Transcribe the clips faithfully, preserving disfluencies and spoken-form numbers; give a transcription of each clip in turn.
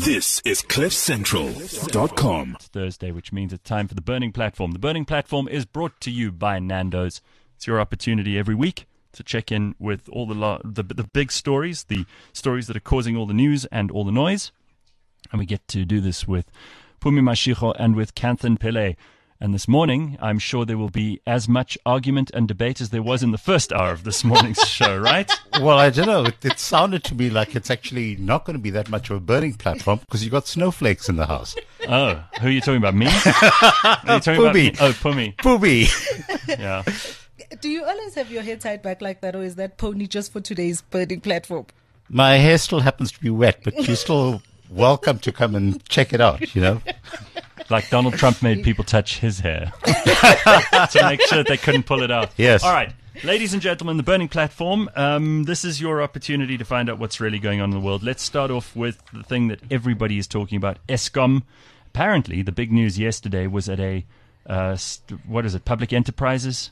This is cliff central dot com. It's Thursday, which means it's time for the Burning Platform. The Burning Platform is brought to you by Nando's. It's your opportunity every week to check in with all the, lo- the the big stories, the stories that are causing all the news and all the noise. And we get to do this with Phumi Mashego and with Kanthan Pillay. And this morning, I'm sure there will be as much argument and debate as there was in the first hour of this morning's show, right? Well, I don't know. It, it sounded to me like it's actually not going to be that much of a burning platform because you've got snowflakes in the house. Oh, who are you talking about? Me? Are you talking about me? Oh, Phumi. Phumi. Yeah. Do you always have your hair tied back like that, or is that pony just for today's burning platform? My hair still happens to be wet, but you're still welcome to come and check it out, you know? Like Donald Trump made people touch his hair to make sure that they couldn't pull it out. Yes. All right. Ladies and gentlemen, the Burning Platform, um, this is your opportunity to find out what's really going on in the world. Let's start off with the thing that everybody is talking about, Eskom. Apparently, the big news yesterday was at a, uh, st- what is it, Public Enterprises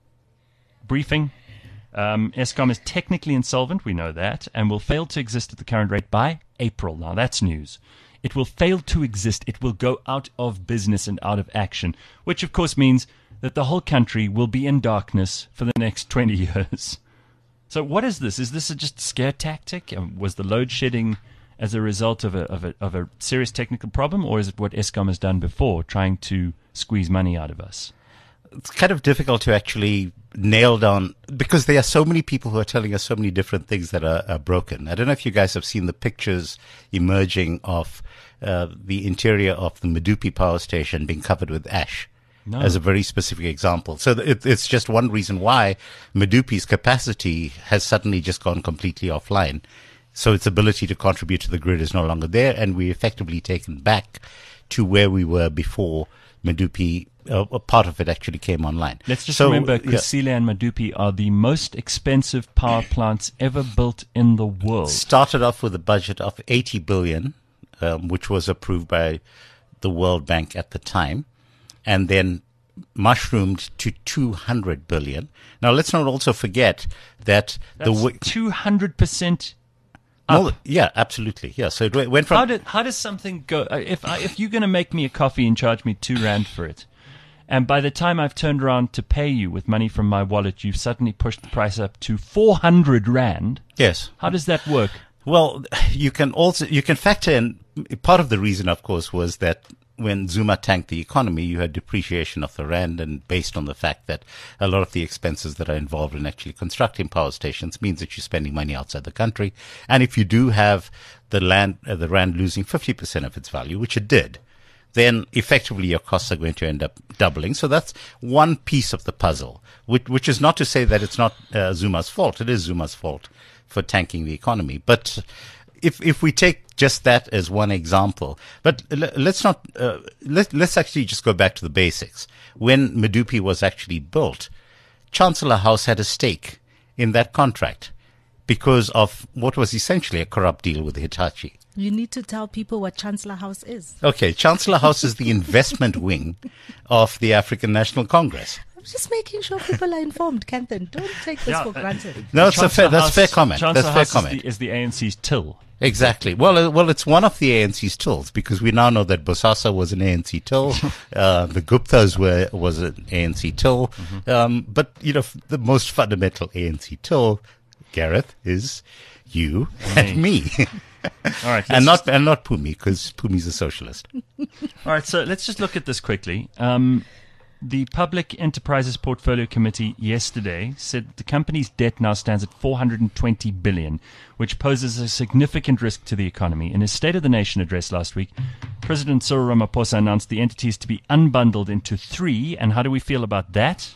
briefing. Um, Eskom is technically insolvent, we know that, and will fail to exist at the current rate by April. Now, that's news. It will fail to exist. It will go out of business and out of action, which, of course, means that the whole country will be in darkness for the next twenty years. So what is this? Is this a just scare tactic? Um, was the load shedding as a result of a, of, a, of a serious technical problem, or is it what Eskom has done before, trying to squeeze money out of us? It's kind of difficult to actually nail down because there are so many people who are telling us so many different things that are, are broken. I don't know if you guys have seen the pictures emerging of uh, the interior of the Medupi power station being covered with ash. No. As a very specific example. So it, it's just one reason why Medupi's capacity has suddenly just gone completely offline. So its ability to contribute to the grid is no longer there, and we're effectively taken back to where we were before Medupi. Uh, a part of it actually came online. Let's just so, remember, yeah. Kusile and Medupi are the most expensive power plants ever built in the world. Started off with a budget of eighty billion, um, which was approved by the World Bank at the time, and then mushroomed to two hundred billion. Now, let's not also forget that That's the w- two hundred percent up. Well, yeah, absolutely. Yeah. So it went from. How, did, how does something go? uh, If, I, if you're going to make me a coffee and charge me two rand for it, and by the time I've turned around to pay you with money from my wallet, you've suddenly pushed the price up to four hundred rand. Yes. How does that work? Well, you can also, you can factor in, part of the reason, of course, was that when Zuma tanked the economy, you had depreciation of the rand, and based on the fact that a lot of the expenses that are involved in actually constructing power stations means that you're spending money outside the country. And if you do have the land, uh, the rand losing fifty percent of its value, which it did, then effectively your costs are going to end up doubling. So that's one piece of the puzzle, which, which is not to say that it's not uh, Zuma's fault. It is Zuma's fault for tanking the economy. But if if we take just that as one example, but l- let's not uh, let, let's actually just go back to the basics. When Medupi was actually built, Chancellor House had a stake in that contract because of what was essentially a corrupt deal with Hitachi. You need to tell people what Chancellor House is. Okay, Chancellor House is the investment wing of the African National Congress. I'm just making sure people are informed, Kanthan. Don't take this Yeah, for uh, granted. No, it's a fair, that's House- fair comment. Chancellor That's fair House comment. Is the, is the A N C's till. Exactly. Well, uh, well, it's one of the A N C's tills because we now know that Bosasa was an A N C till, uh, the Guptas were was an A N C till, mm-hmm. um, but you know f- the most fundamental A N C till, Gareth, is you and me, All right, and let's not and not Phumi because Pumi's a socialist. All right, so let's just look at this quickly. Um, the Public Enterprises Portfolio Committee yesterday said the company's debt now stands at four hundred twenty billion dollars, which poses a significant risk to the economy. In his State of the Nation address last week, President Cyril Ramaphosa announced the entities to be unbundled into three. And how do we feel about that?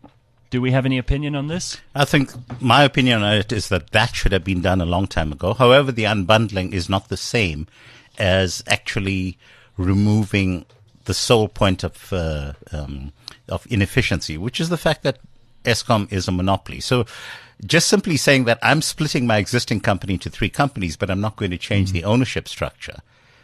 Do we have any opinion on this? I think my opinion on it is that that should have been done a long time ago. However, the unbundling is not the same as actually removing the sole point of uh, um, of inefficiency, which is the fact that Eskom is a monopoly. So just simply saying that I'm splitting my existing company into three companies, but I'm not going to change mm-hmm. the ownership structure,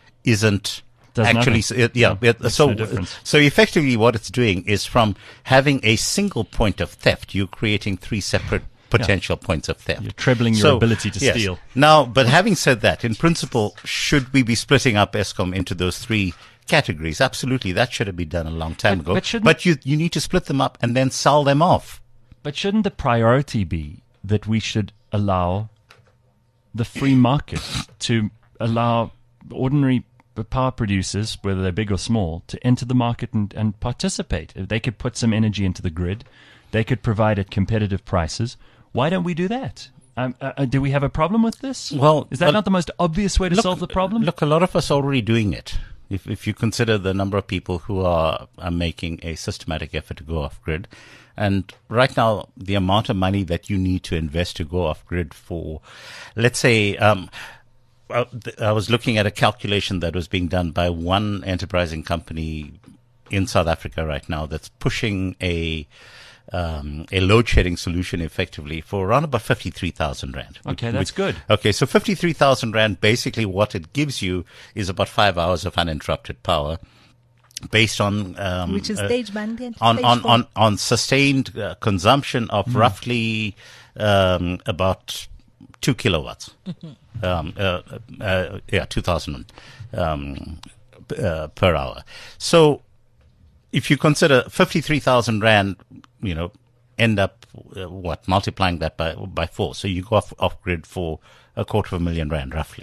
isn't Does actually, nothing. it, yeah. Yeah, it, makes so, no difference. so effectively what it's doing is from having a single point of theft, you're creating three separate potential points of theft. You're trebling your So, ability to yes. steal. Now, but having said that, in principle, should we be splitting up Eskom into those three categories? Absolutely. That should have been done a long time But- ago. but shouldn't- But you, you need to split them up and then sell them off. But shouldn't the priority be that we should allow the free market to allow ordinary power producers, whether they're big or small, to enter the market and, and participate? If they could put some energy into the grid, they could provide at competitive prices. Why don't we do that? Um, uh, do we have a problem with this? Well, is that uh, not the most obvious way to Look- solve the problem? Look, a lot of us are already doing it. If if you consider the number of people who are, are making a systematic effort to go off grid, and right now the amount of money that you need to invest to go off grid for, let's say, um, I I was looking at a calculation that was being done by one enterprising company in South Africa right now that's pushing a um, a load shedding solution effectively for around about fifty-three thousand rand. Okay, which- that's good. Okay, so fifty-three thousand rand, basically what it gives you is about five hours of uninterrupted power based on um, Which is uh, stage one and on, stage on, four. on, on sustained uh, consumption of Hmm. roughly um, about two kilowatts. um, uh, uh, yeah, two thousand um, p- uh, per hour. So if you consider fifty-three thousand rand, you know, end up, uh, what, multiplying that by by four. So you go off, off grid for a quarter of a million rand, roughly.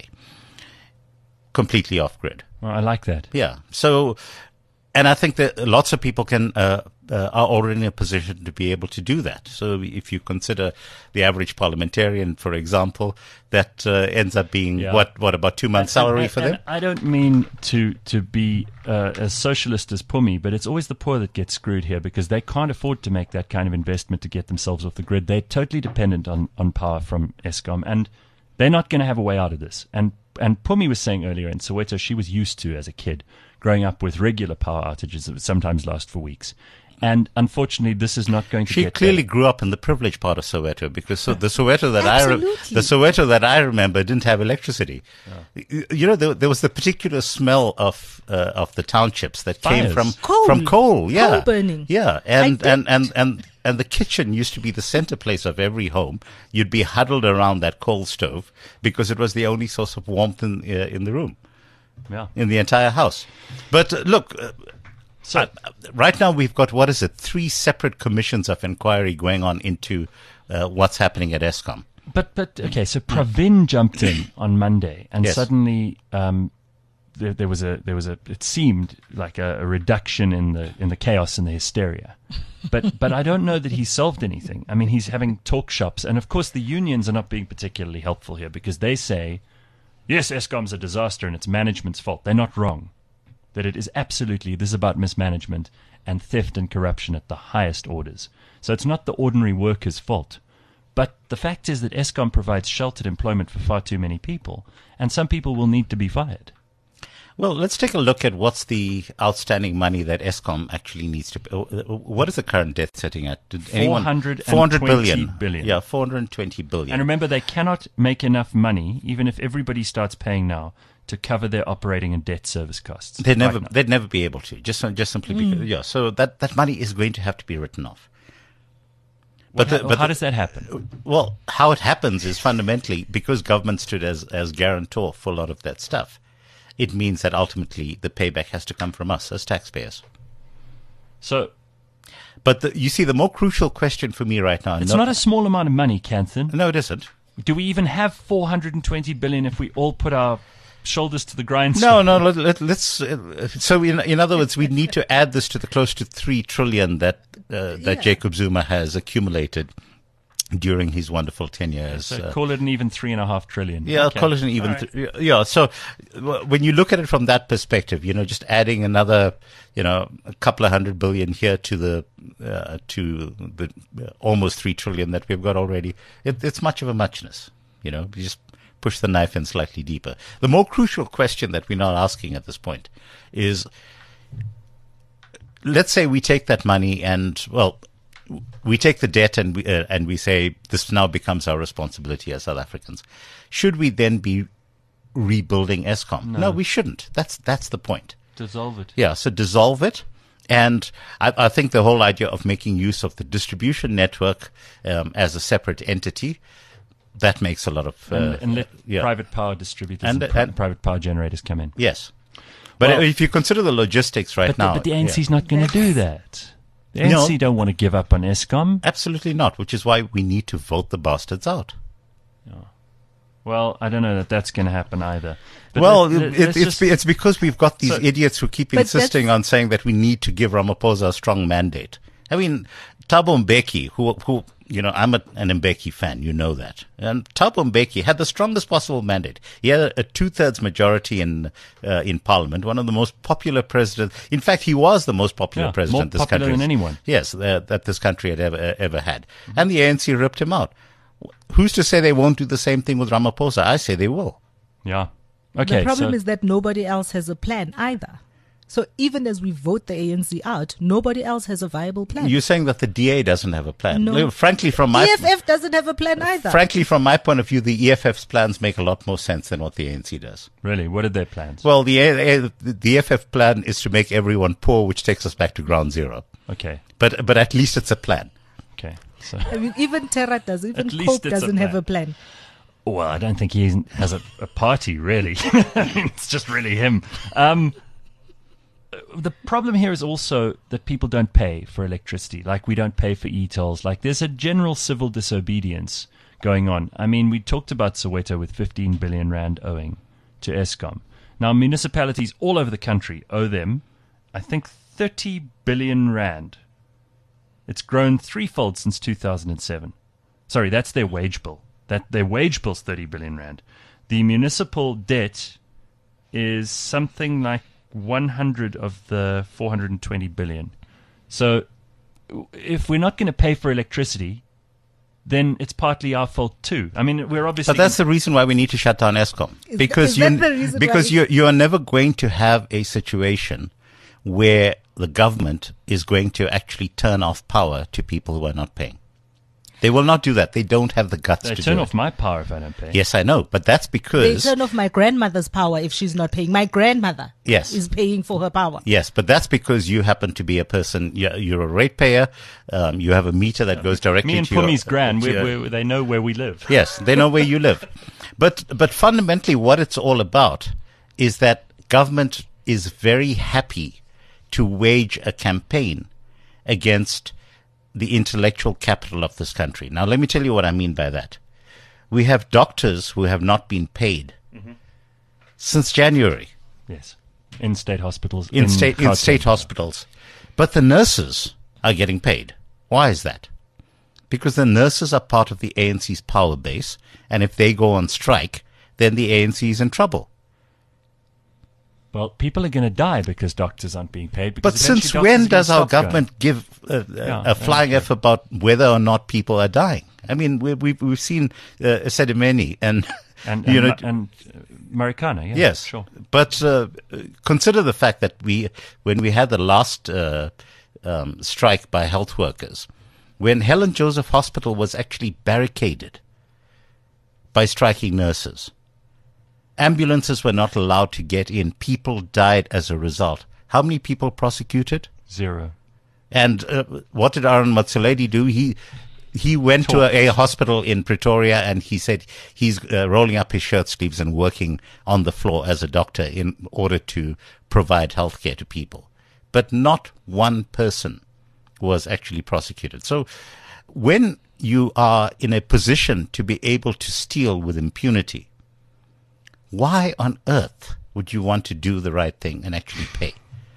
Completely off grid. Well, I like that. Yeah. So, and I think that lots of people can uh, uh, are already in a position to be able to do that. So, if you consider the average parliamentarian, for example, that uh, ends up being Yeah. what what about two months' salary And- for and them? I don't mean to to be uh, as socialist as Pumi, but it's always the poor that get screwed here because they can't afford to make that kind of investment to get themselves off the grid. They're totally dependent on, on power from Eskom, and they're not going to have a way out of this. And and Pumi was saying earlier in Soweto, she was used to, as a kid, growing up with regular power outages that would sometimes last for weeks. And unfortunately, this is not going to She get clearly better. grew up in the privileged part of Soweto because so the Soweto that I re- Absolutely. the Soweto that I remember didn't have electricity. You, you know, there, there was the particular smell of uh, of the townships that came Fires. from Coal. from coal. Yeah, Coal burning. Yeah, and I and, think- and and and the kitchen used to be the center place of every home. You'd be huddled around that coal stove because it was the only source of warmth in uh, in the room, Yeah. in the entire house. But uh, look. Uh, So, uh, right now, we've got, what is it, three separate commissions of inquiry going on into uh, what's happening at Eskom. But but okay, so Pravin jumped in on Monday, and Yes. suddenly um, there, there was a there was a it seemed like a, a reduction in the in the chaos and the hysteria. But but I don't know that he's solved anything. I mean, he's having talk shops, and of course the unions are not being particularly helpful here because they say, yes, Eskom's a disaster and it's management's fault. They're not wrong. That it is absolutely, this is about mismanagement and theft and corruption at the highest orders. So it's not the ordinary worker's fault. But the fact is that Eskom provides sheltered employment for far too many people, and some people will need to be fired. Well, let's take a look at what's the outstanding money that Eskom actually needs to pay. What is the current debt sitting at? Did anyone- four hundred four hundred twenty billion. billion. Yeah, four hundred twenty billion. And remember, they cannot make enough money, even if everybody starts paying now, to cover their operating and debt service costs. They'd never, right now. they'd never be able to. Just, just simply because, yeah. So that, that money is going to have to be written off. But the- how, but how the- does that happen? Well, how it happens is fundamentally because government stood as, as guarantor for a lot of that stuff. It means that ultimately the payback has to come from us as taxpayers. So But the, you see, the more crucial question for me right now, it's no, not a small amount of money, Canthan. no, it isn't. Do we even have four hundred twenty billion if we all put our shoulders to the grindstone? No, no. Let, let, let's. Uh, so, in, in other words, we need to add this to the close to three trillion that uh, that Yeah. Jacob Zuma has accumulated during his wonderful ten years. So uh, call it an even three and a half trillion. Yeah, Okay. call it an even. All right. Th- yeah. So w- when you look at it from that perspective, you know, just adding another, you know, a couple of hundred billion here to the uh, to the uh, almost three trillion that we've got already, it, it's much of a muchness. You know, you just push the knife in slightly deeper. The more crucial question that we're not asking at this point is, let's say we take that money and, well, we take the debt and we, uh, and we say this now becomes our responsibility as South Africans. Should we then be rebuilding Eskom? No, we shouldn't. That's that's the point. Dissolve it. Yeah, so dissolve it And I, I think the whole idea of making use of the distribution network um, as a separate entity, that makes a lot of... Uh, and, and let yeah. private power distributors And- and, pri- and- private power generators come in. Yes. But Well- if you consider the logistics right But, now... the, but the A N C's yeah. not going to do that. The A N C No. don't want to give up on Eskom. Absolutely not, which is why we need to vote the bastards out. Well, I don't know that that's going to happen either. But well, let- it, let- let's it's, just- be, it's because we've got these So- idiots who keep But insisting that's- on saying that we need to give Ramaphosa a strong mandate. I mean, Thabo Mbeki, who, who, you know, I'm a, an Mbeki fan, you know that. And Thabo Mbeki had the strongest possible mandate. He had a, a two-thirds majority in uh, in parliament, one of the most popular presidents. In fact, he was the most popular Yeah, president more this popular country. than anyone. Yes, uh, that this country had ever, uh, ever had. Mm-hmm. And the A N C ripped him out. Who's to say they won't do the same thing with Ramaphosa? I say they will. Yeah. Okay. the problem so, is that nobody else has a plan either. So even as we vote the A N C out, nobody else has a viable plan. You're saying that the D A doesn't have a plan. No. Look, frankly, from my E F F doesn't have a plan either. frankly, from my point of view, the E F F's plans make a lot more sense than what the A N C does. really, what are their plans? Well, the A- A- the E F F plan is to make everyone poor, which takes us back to ground zero. Okay. But but at least it's a plan. Okay. So, I mean, even Terra does, even At least Coke it's a doesn't have plan. a plan. well, I don't think he isn't- has a, a party, really. I mean, it's just really him. Um, the problem here is also that people don't pay for electricity. Like, we don't pay for e-tolls. Like, there's a general civil disobedience going on. I mean, we talked about Soweto with fifteen billion rand owing to Eskom. Now, municipalities all over the country owe them, I think, thirty billion rand. It's grown threefold since two thousand seven. Sorry, that's their wage bill. That their wage bill's thirty billion rand. The municipal debt is something like one hundred of the four hundred twenty billion. So if we're not going to pay for electricity, then it's partly our fault too. I mean, we're obviously... But that's the reason why we need to shut down Eskom. Is Because that- is you that the reason because why- you you are never going to have a situation where the government is going to actually turn off power to people who are not paying. They will not do that. They don't have the guts they to turn do off it. my power if I don't pay. Yes, I know, but that's They because turn off my grandmother's power if she's not paying. My grandmother Yes. is paying for her power. Yes, but that's because you happen to be a person. You're, you're a ratepayer. Um, you have a meter that goes directly Me and to your. Pumi's gran, to we your- we they know where we live. Yes, they know where you live. But but fundamentally, what it's all about is that government is very happy to wage a campaign against the intellectual capital of this country. Now, let me tell you what I mean by that. We have doctors who have not been paid Mm-hmm. since January. Yes. In state hospitals. in, state in Gauteng. state hospitals, but the nurses are getting paid. Why is that? Because the nurses are part of the A N C's power base, and if they go on strike, then the A N C is in trouble. Well, people are going to die because doctors aren't being paid. Because But since eventually when doctors are does gonna our stop going. government give a, a, Yeah, a flying yeah, F about whether or not people are dying? I mean, we, we've we've seen uh, Sedimeni and and you and, know. and uh, Marikana, yeah, Yes, sure. but uh, consider the fact that we, when we had the last uh, um, strike by health workers, when Helen Joseph Hospital was actually barricaded by striking nurses, ambulances were not allowed to get in. People died as a result. How many people prosecuted? Zero. And uh, what did Aaron Matsuledi do? He he went to a, a hospital in Pretoria and he said he's uh, rolling up his shirt sleeves and working on the floor as a doctor in order to provide health care to people. But not one person was actually prosecuted. So when you are in a position to be able to steal with impunity, why on earth would you want to do the right thing and actually pay?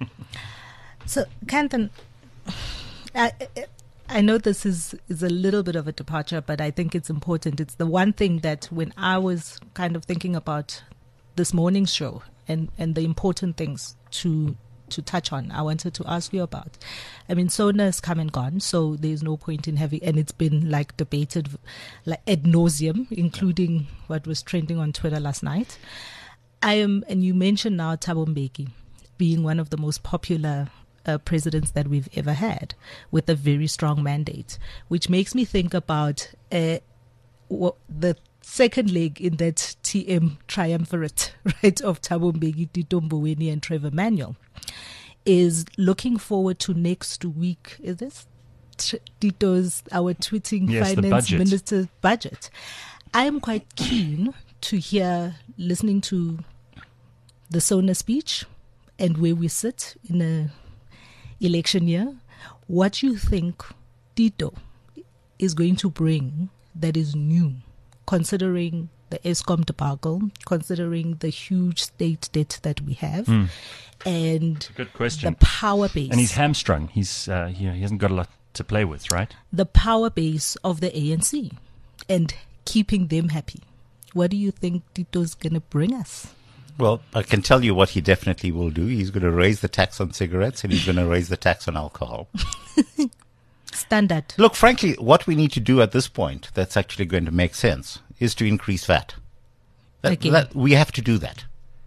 So, Kanthan, I, I know this is, is a little bit of a departure, but I think it's important. It's the one thing that when I was kind of thinking about this morning's show and, and the important things to to touch on, I wanted to ask you about. I mean, SONA has come and gone, so there's no point in having, and it's been like debated like ad nauseum, including what was trending on Twitter last night. I am, and you mentioned now Thabo Mbeki being one of the most popular uh, presidents that we've ever had, with a very strong mandate, which makes me think about uh, what the second leg in that T M triumvirate, right, of Thabo Mbeki, Tito Mboweni, and Trevor Manuel, is looking forward to next week. Is this T- Tito's, our tweeting Yes, the finance budget. minister's budget? I am quite keen to hear, listening to the SONA speech and where we sit in a election year, what you think Tito is going to bring that is new, considering the ESCOM debacle, considering the huge state debt that we have, Mm. and Good question. the power base, And he's hamstrung. He's uh, you know, he hasn't got a lot to play with, right? the power base of the A N C, and keeping them happy. What do you think Tito's going to bring us? Well, I can tell you what he definitely will do. He's going to raise the tax on cigarettes and he's going to raise the tax on alcohol. Standard. Look, frankly, what we need to do at this point that's actually going to make sense is to increase V A T. That, Okay. that, we have to do that.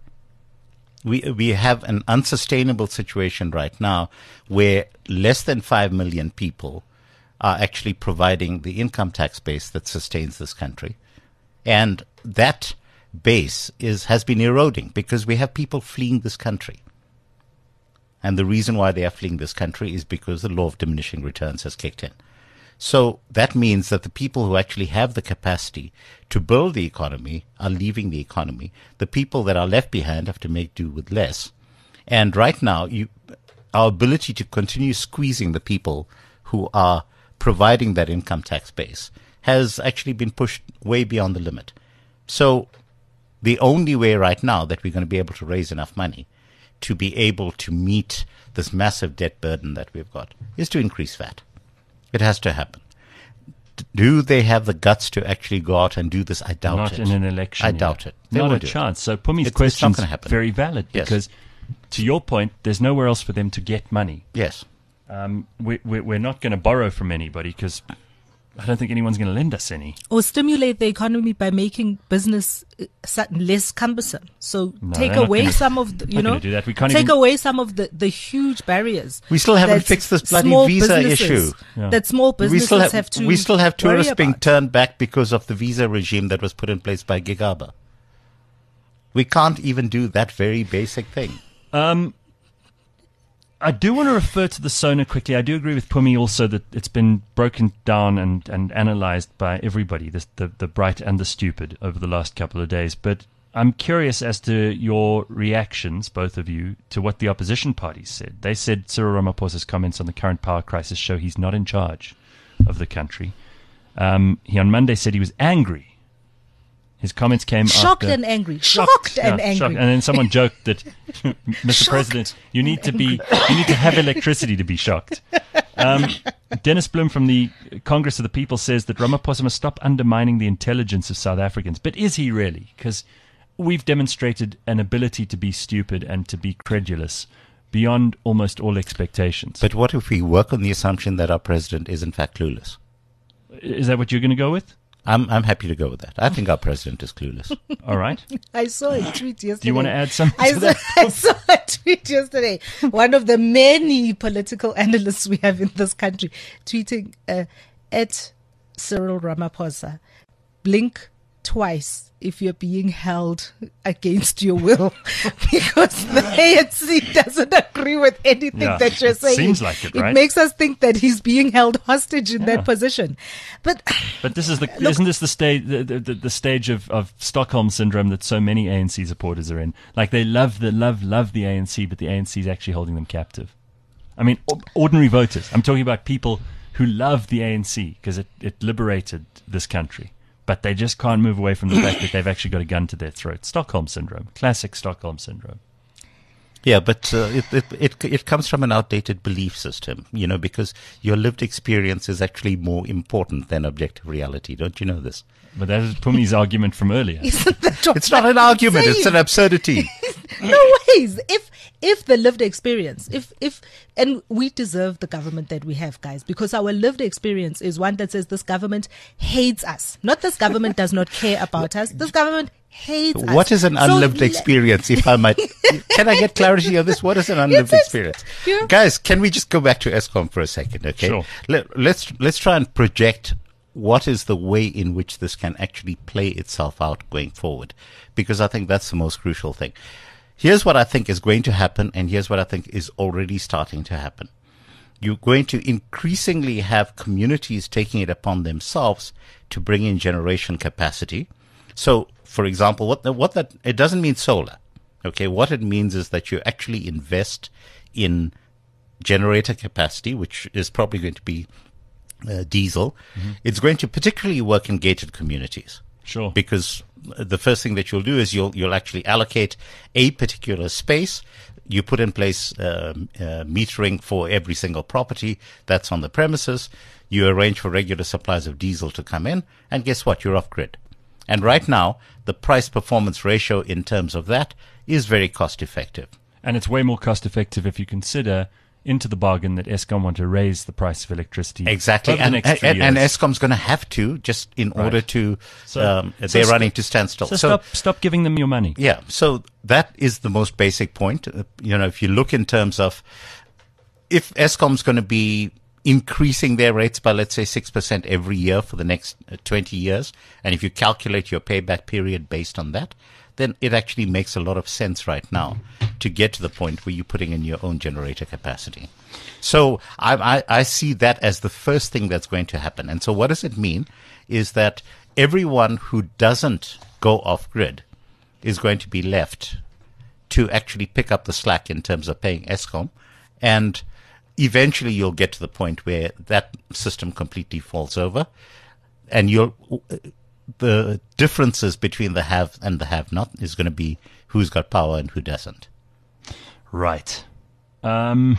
We we have an unsustainable situation right now where less than five million people are actually providing the income tax base that sustains this country. And that base is has been eroding because we have people fleeing this country. And the reason why they are fleeing this country is because the law of diminishing returns has kicked in. So that means that the people who actually have the capacity to build the economy are leaving the economy. The people that are left behind have to make do with less. And right now, you, our ability to continue squeezing the people who are providing that income tax base has actually been pushed way beyond the limit. So the only way right now that we're going to be able to raise enough money to be able to meet this massive debt burden that we've got is to increase V A T. It has to happen. D- Do they have the guts to actually go out and do this? I doubt Not it. in an election I year. doubt it. They Not a won't do it. chance. So Pumi's It's- it's not question is gonna happen. very valid Yes. because, to your point, there's nowhere else for them to get money. Yes. Um, we, we, we're not going to borrow from anybody because I don't think anyone's going to lend us any. Or stimulate the economy by making business uh, sa- less cumbersome. So No, take they're not away gonna- some of the, you not know, gonna do that. We can't take even- away some of the, the huge barriers. We still haven't that fixed this bloody small visa businesses- issue. Yeah. That small We businesses still have, have to we still have worry tourists being about. turned back because of the visa regime that was put in place by Gigaba. We can't even do that very basic thing. Um, I do want to refer to the SONA quickly. I do agree with Pumi also that it's been broken down and, and analyzed by everybody, the, the, the bright and the stupid, over the last couple of days. But I'm curious as to your reactions, both of you, to what the opposition parties said. They said Cyril Ramaphosa's comments on the current power crisis show he's not in charge of the country. Um, he on Monday said he was angry. His comments came Shocked after... and angry. Shocked, and Yeah, angry. shocked. And then someone joked that, Mister Shocked President, you need to be, you need to have electricity to be shocked. Um, Dennis Bloom from the Congress of the People says that Ramaphosa must stop undermining the intelligence of South Africans. But is he really? Because we've demonstrated an ability to be stupid and to be credulous beyond almost all expectations. But what if we work on the assumption that our president is in fact clueless? Is that what you're going to go with? I'm I'm happy to go with that. I think our president is clueless. All right. I saw a tweet yesterday. Do you want to add something I to saw, that? I saw a tweet yesterday. One of the many political analysts we have in this country tweeting uh, at Cyril Ramaphosa, blink twice if you're being held against your will, because the A N C doesn't agree with anything Yeah, that you're it saying. seems like it, right? makes us think that he's being held hostage in Yeah. that position. But But this is the isn't this the stage the, the, the stage of, of Stockholm syndrome that so many A N C supporters are in? Like they love the love love the A N C, but the A N C is actually holding them captive. I mean, o- ordinary voters. I'm talking about people who love the A N C because it, it liberated this country, but they just can't move away from the fact that they've actually got a gun to their throat. Stockholm syndrome, classic Stockholm syndrome. Yeah, but uh, it, it it it comes from an outdated belief system, you know, because your lived experience is actually more important than objective reality. Don't you know this? But that is Pumi's argument from earlier. isn't that what It's not I'm an argument; it's saying? an absurdity. No ways. If if the lived experience, if if and we deserve the government that we have, guys, because our lived experience is one that says this government hates us. Not this government does not care about us. This government hates us. What is an So unlived le- experience, if I might? Can I get clarity on this? What is an unlived Yes, experience? yeah. Guys, can we just go back to ESCOM for a second, okay? Sure. Let, let's, let's try and project what is the way in which this can actually play itself out going forward, because I think that's the most crucial thing. here's what I think is going to happen, and here's what I think is already starting to happen. You're going to increasingly have communities taking it upon themselves to bring in generation capacity. So, for example, what the, what that, it doesn't mean solar. Okay, what it means is that you actually invest in generator capacity, which is probably going to be uh, diesel. Mm-hmm. It's going to particularly work in gated communities. Sure. Because the first thing that you'll do is you'll you'll actually allocate a particular space. You put in place um, uh, metering for every single property that's on the premises. You arrange for regular supplies of diesel to come in, and guess what? You're off grid. And right now, the price performance ratio in terms of that is very cost effective. And it's way more cost effective if you consider into the bargain that Eskom want to raise the price of electricity. Exactly. Over the And, next three and, and years. Eskom's going to have to, just in Right. order to, So- um, so they're st- running to standstill. So, stop, stop giving them your money. Yeah, so that is the most basic point. Uh, you know, if you look in terms of if Eskom's going to be increasing their rates by, let's say, six percent every year for the next uh, twenty years, and if you calculate your payback period based on that, then it actually makes a lot of sense right now to get to the point where you're putting in your own generator capacity. So I, I, I see that as the first thing that's going to happen. And so what does it mean is that everyone who doesn't go off grid is going to be left to actually pick up the slack in terms of paying Eskom. And eventually you'll get to the point where that system completely falls over, and you'll, the differences between the have and the have not is going to be who's got power and who doesn't. Right. Um,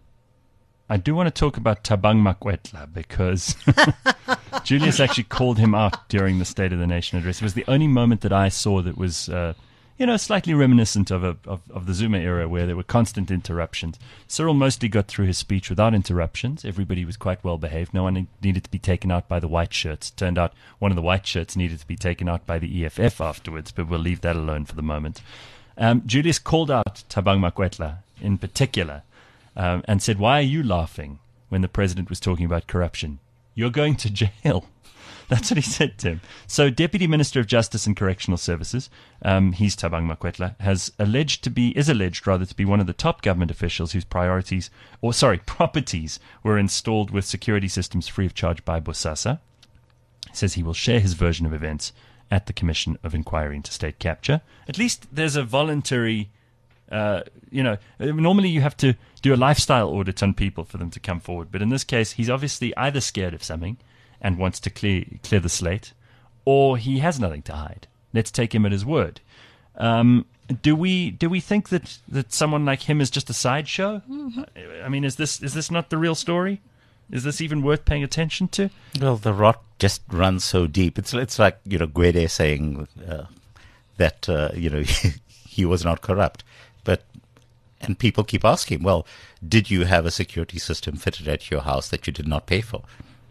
I do want to talk about Thabang Makwetla because Julius actually called him out during the State of the Nation address. It was the only moment that I saw that was, uh, you know, slightly reminiscent of, a, of of the Zuma era where there were constant interruptions. Cyril mostly got through his speech without interruptions. Everybody was quite well behaved. No one needed to be taken out by the white shirts. Turned out one of the white shirts needed to be taken out by the E F F afterwards, but we'll leave that alone for the moment. Um, Julius called out Thabang Makwetla in particular um, and said, "Why are you laughing when the president was talking about corruption? You're going to jail." That's what he said to him. So Deputy Minister of Justice and Correctional Services, um, he's Thabang Makwetla, has alleged to be, is alleged rather to be one of the top government officials whose priorities, or sorry, properties were installed with security systems free of charge by Bosasa. He says he will share his version of events at the Commission of Inquiry into State Capture. At least there's a voluntary, uh, you know, normally you have to do a lifestyle audit on people for them to come forward. But in this case, he's obviously either scared of something and wants to clear clear the slate, or he has nothing to hide. Let's take him at his word. Um, do we do we think that, that someone like him is just a sideshow? Mm-hmm. I mean, is this is this not the real story? Is this even worth paying attention to? Well, the rot just runs so deep. It's it's like, you know, Gwede saying uh, that uh, you know he was not corrupt, but and people keep asking, well, did you have a security system fitted at your house that you did not pay for?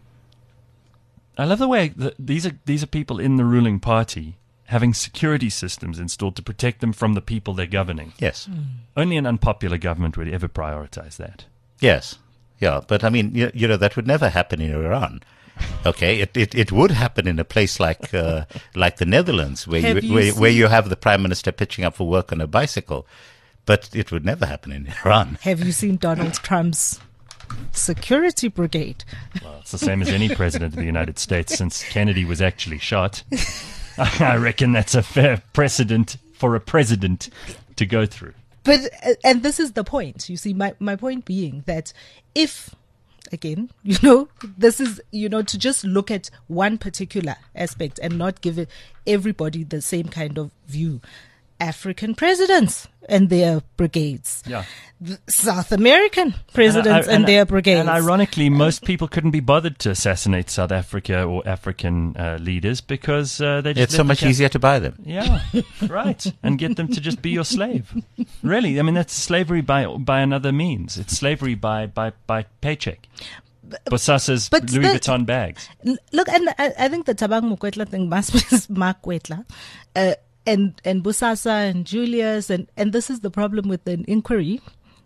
I love the way that these are these are people in the ruling party having security systems installed to protect them from the people they're governing. Yes. Mm. Only an unpopular government would ever prioritize that. Yes. Yeah. But I mean, you, you know, that would never happen in Iran. Okay. It, it, it would happen in a place like, uh, like the Netherlands where Have you, you where, where seen- you have the prime minister pitching up for work on a bicycle, but it would never happen in Iran. Have you seen Donald Trump's security brigade? Well, it's the same as any president of the United States since Kennedy was actually shot. I reckon that's a fair precedent for a president to go through. But uh, and this is the point. You see, my, my point being that if, again, you know, this is, you know, to just look at one particular aspect and not give it everybody the same kind of view. African presidents and their brigades. Yeah. The South American presidents And I- and, and- their brigades. And ironically, most people couldn't be bothered to assassinate South Africa or African uh, leaders because uh, they just It's let so the much cat- easier to buy them. Yeah, right. And get them to just be your slave. Really, I mean, that's slavery by by another means. It's slavery by by, by paycheck. Bosasa's but Louis the- Vuitton bags. L- Look, and I, I think the Thabang Makwetla thing must be Makwetla. Uh, and and Bosasa and Julius and, and this is the problem with an inquiry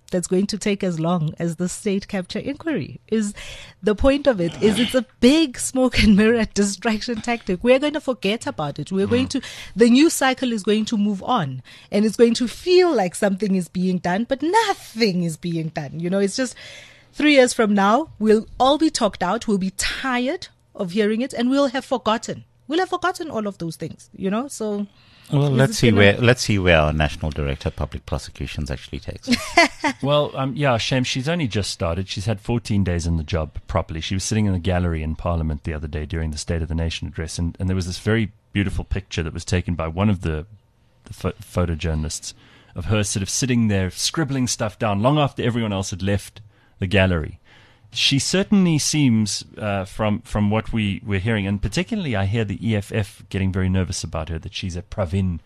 that's going to take as long as the state capture inquiry. Is the point of it is it's a big smoke and mirror distraction tactic. We're going to forget about it. We're going to, the news cycle is going to move on, and it's going to feel like something is being done, but nothing is being done. You know, it's just three years from now, we'll all be talked out. We'll be tired of hearing it, and we'll have forgotten. We'll have forgotten all of those things, you know, so... Well, let's see where let's see where our National Director of Public Prosecutions actually takes us. Well, um, yeah, shame. She's only just started. She's had fourteen days in the job properly. She was sitting in the gallery in Parliament the other day during the State of the Nation address, and, and there was this very beautiful picture that was taken by one of the, the pho- photojournalists of her sort of sitting there scribbling stuff down long after everyone else had left the gallery. She certainly seems, uh, from from what we, we're hearing, and particularly I hear the E F F getting very nervous about her, that she's a Pravin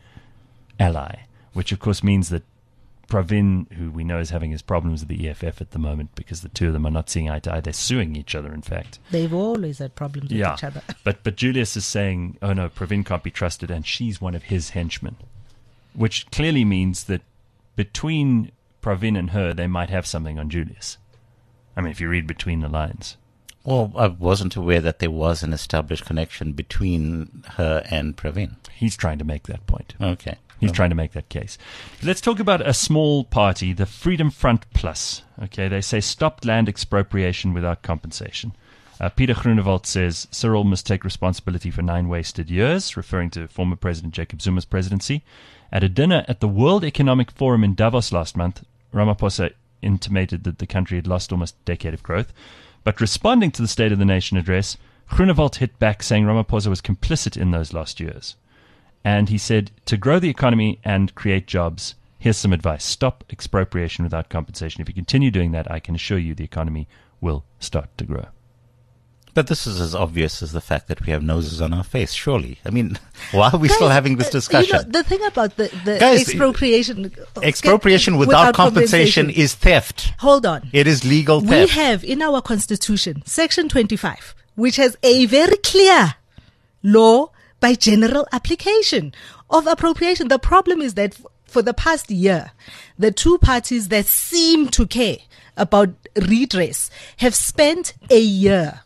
ally, which of course means that Pravin, who we know is having his problems with the E F F at the moment because the two of them are not seeing eye to eye, they're suing each other, in fact. They've always had problems with yeah. each other. but, but Julius is saying, oh no, Pravin can't be trusted, and she's one of his henchmen, which clearly means that between Pravin and her, they might have something on Julius. I mean, if you read between the lines. Well, I wasn't aware that there was an established connection between her and Pravin. He's trying to make that point. Okay. He's well. trying to make that case. Let's talk about a small party, the Freedom Front Plus. Okay, they say stop land expropriation without compensation. Uh, Peter Groenewald says Cyril must take responsibility for nine wasted years, referring to former President Jacob Zuma's presidency. At a dinner at the World Economic Forum in Davos last month, Ramaphosa intimated that the country had lost almost a decade of growth. But responding to the State of the Nation address, Groenewald hit back, saying Ramaphosa was complicit in those lost years. And he said, to grow the economy and create jobs, here's some advice. Stop expropriation without compensation. If you continue doing that, I can assure you the economy will start to grow. But this is as obvious as the fact that we have noses on our face, surely. I mean, why are we Guys, still having this discussion? Uh, you know, the thing about the, the Guys, expropriation... Expropriation without, without compensation, compensation is theft. Hold on. It is legal theft. We have in our constitution, Section twenty-five, which has a very clear law by general application of appropriation. The problem is that f- for the past year, the two parties that seem to care about redress have spent a year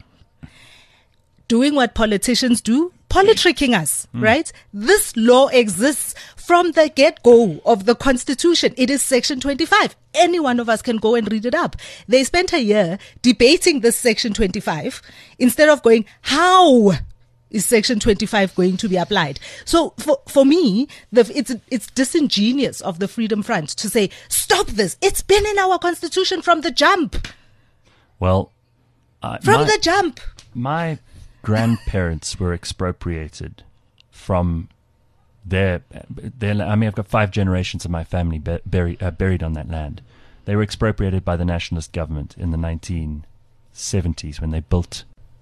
doing what politicians do, politicking us, mm. right? This law exists from the get-go of the Constitution. It is Section twenty-five. Any one of us can go and read it up. They spent a year debating this Section twenty-five instead of going, how is Section twenty-five going to be applied? So for for me, the, it's it's disingenuous of the Freedom Front to say, stop this. It's been in our Constitution from the jump. Well, uh, from my, the jump. My grandparents were expropriated from their, their. I mean, I've got five generations of my family be, buried uh, buried on that land. They were expropriated by the nationalist government in the nineteen seventies when they built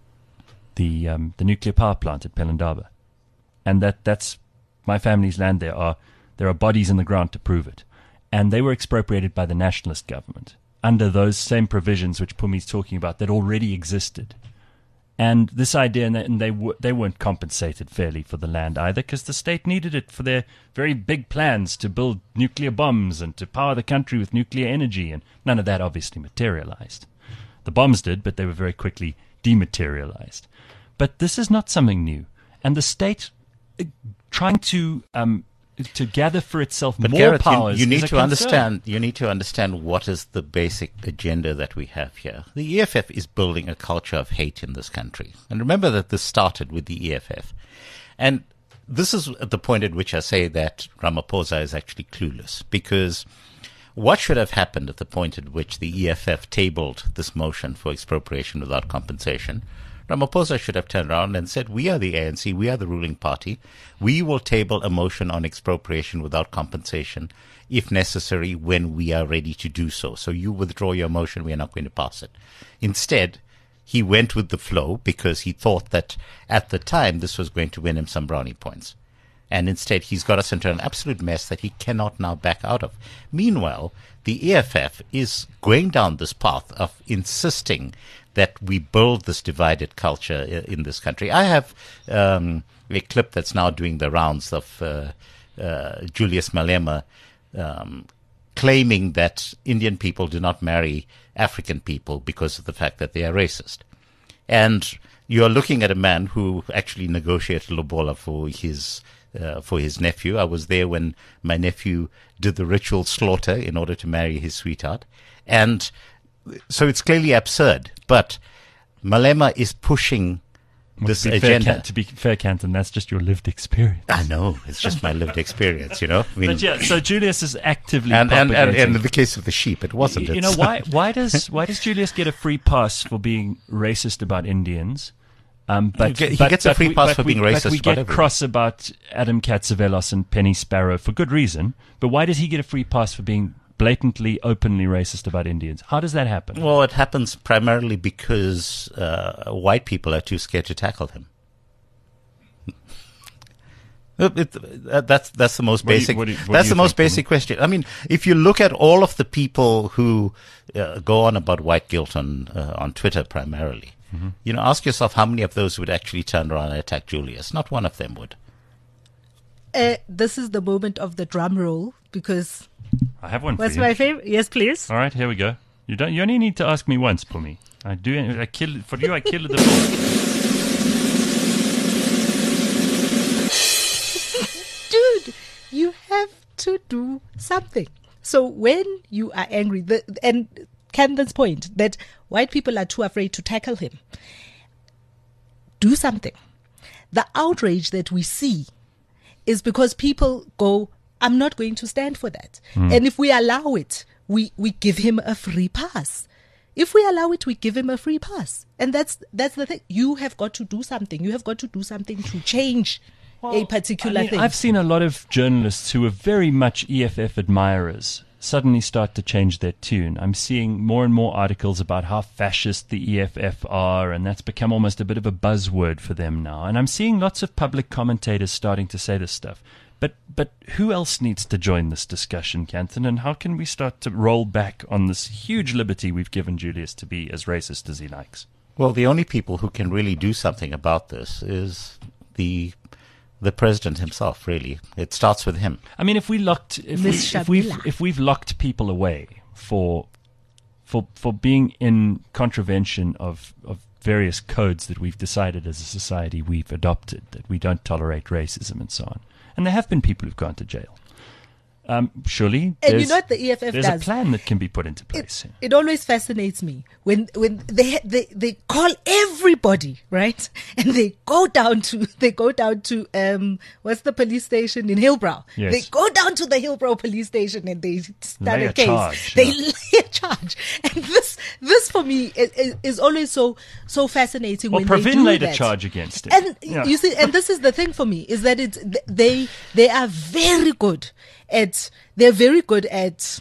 the um, the nuclear power plant at Pelindaba, and that that's my family's land. There are there are bodies in the ground to prove it, and they were expropriated by the nationalist government under those same provisions which Pumi's talking about that already existed. And this idea, and they and they, w- they weren't compensated fairly for the land either, because the state needed it for their very big plans to build nuclear bombs and to power the country with nuclear energy, and none of that obviously materialized. The bombs did, but they were very quickly dematerialized. But this is not something new, and the state uh, trying to um, to gather for itself but more Gareth, powers. You, you need is to a understand. You need to understand what is the basic agenda that we have here. The E F F is building a culture of hate in this country, and remember that this started with the E F F, and this is at the point at which I say that Ramaphosa is actually clueless, because what should have happened at the point at which the E F F tabled this motion for expropriation without compensation? Ramaphosa should have turned around and said, we are the A N C, we are the ruling party. We will table a motion on expropriation without compensation, if necessary, when we are ready to do so. So you withdraw your motion, we are not going to pass it. Instead, he went with the flow because he thought that at the time this was going to win him some brownie points. And instead, he's got us into an absolute mess that he cannot now back out of. Meanwhile, the E F F is going down this path of insisting that we build this divided culture in this country. I have um, a clip that's now doing the rounds of uh, uh, Julius Malema um, claiming that Indian people do not marry African people because of the fact that they are racist. And you're looking at a man who actually negotiated lobola for his uh, for his nephew. I was there when my nephew did the ritual slaughter in order to marry his sweetheart. And so it's clearly absurd. But Malema is pushing this to be agenda. Fair, Can- to be fair, Canton, that's just your lived experience. I know. It's just my lived experience, you know. I mean, But yeah, so Julius is actively and, and, and, propagating. and in the case of the sheep, it wasn't. You know It's- why? Why does why does Julius get a free pass for being racist about Indians? Um, but He get- he but- gets a but free we- pass but for we- being but racist we about get everyone. cross about Adam Katsavelos and Penny Sparrow for good reason. But why does he get a free pass for being blatantly, openly racist about Indians? How does that happen? Well, it happens primarily because uh, white people are too scared to tackle him. It- it- uh, that's that's the most What do you- basic. what do you- what do that's you the most think, Paul? basic question. I mean, if you look at all of the people who uh, go on about white guilt on uh, on Twitter primarily, Mm-hmm. you know, ask yourself how many of those would actually turn around and attack Julius. Not one of them would. Uh, this is the moment of the drum roll because I have one for what's you. my favorite? Yes, please. All right, here we go. You don't. You only need to ask me once, Pumi. I do. I kill for you. I kill the ball. Dude, you have to do something. So when you are angry, the, and Camden's point that white people are too afraid to tackle him, do something. The outrage that we see is because people go, I'm not going to stand for that. And if we allow it, we, we give him a free pass. If we allow it, we give him a free pass. And that's that's the thing. You have got to do something. You have got to do something to change a particular I mean, thing. I've seen a lot of journalists who are very much E F F admirers suddenly start to change their tune. I'm seeing more and more articles about how fascist the E F F are, and that's become almost a bit of a buzzword for them now. And I'm seeing lots of public commentators starting to say this stuff. But but who else needs to join this discussion, Canton? And how can we start to roll back on this huge liberty we've given Julius to be as racist as he likes? Well, the only people who can really do something about this is the the president himself. Really, it starts with him. I mean, if we locked, if, we, Miss if we've Shabila. if we've locked people away for for for being in contravention of of various codes that we've decided as a society we've adopted, that we don't tolerate racism and so on, and there have been people who've gone to jail. Um, surely, and you there's, know what the E F F there's does? a plan that can be put into place. It, it always fascinates me when when they they they call everybody, right, and they go down to they go down to um what's the police station in Hillbrow? Yes. They go down to the Hillbrow police station and they start Lay a a case. charge, they yeah. lay a charge, and this this for me is, is, is always so so fascinating Or when they Pravin do laid that. a charge against it. And Yeah. you see, and this is the thing for me is that it's they they are very good at they're very good at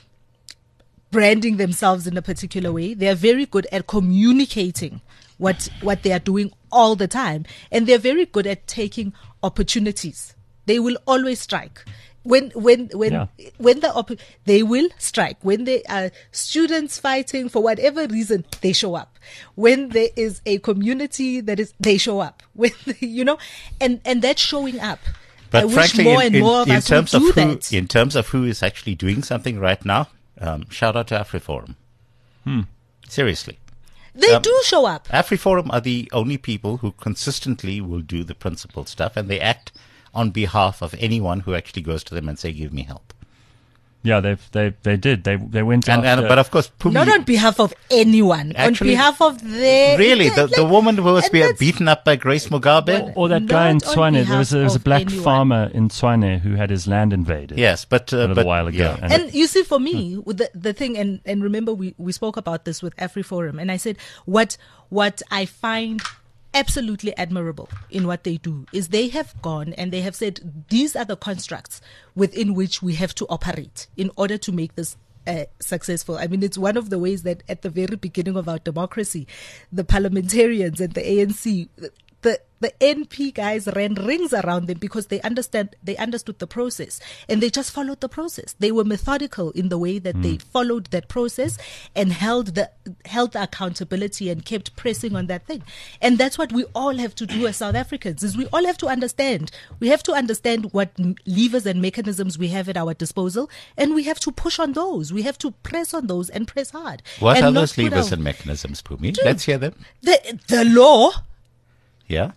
branding themselves in a particular way. They are very good at communicating what what they are doing all the time, and they're very good at taking opportunities. They will always strike. When when when Yeah. when the op- they will strike. When there are students fighting for whatever reason, they show up. When there is a community that is, they show up. When you know, and and that showing up. But I wish frankly, more in, and in- more of in us terms would of do who, that. in terms of who is actually doing something right now, um, shout out to AfriForum. Hmm. Seriously, They um, do show up. AfriForum are the only people who consistently will do the principled stuff, and they act on behalf of anyone who actually goes to them and say, "Give me help." Yeah, they they they did. They they went And, after. and but of course, Pumi, Not on behalf of anyone. Actually, on behalf of their really the, the like- woman who was and being that's- beaten up by Grace Mugabe. or that guy in Not on Tshwane. There was a, there was a behalf black of anyone. farmer in Tshwane who had his land invaded. Yes, but uh, a little but, while ago. yeah. And, And you see, for me, with the, the thing, and, and remember, we, we spoke about this with AfriForum, and I said, what what I find absolutely admirable in what they do is they have gone and they have said, these are the constructs within which we have to operate in order to make this uh, successful. I mean, it's one of the ways that at the very beginning of our democracy, the parliamentarians and the A N C, the the N P guys ran rings around them because they understand they understood the process and they just followed the process. They were methodical in the way that mm. they followed that process and held the held the accountability and kept pressing on that thing. And that's what we all have to do as South Africans. Is we all have to understand. We have to understand what levers and mechanisms we have at our disposal, and we have to push on those. We have to press on those and press hard. What and are those not put levers our- and mechanisms, Pumi? Dude, Let's hear them. The the law. Yeah.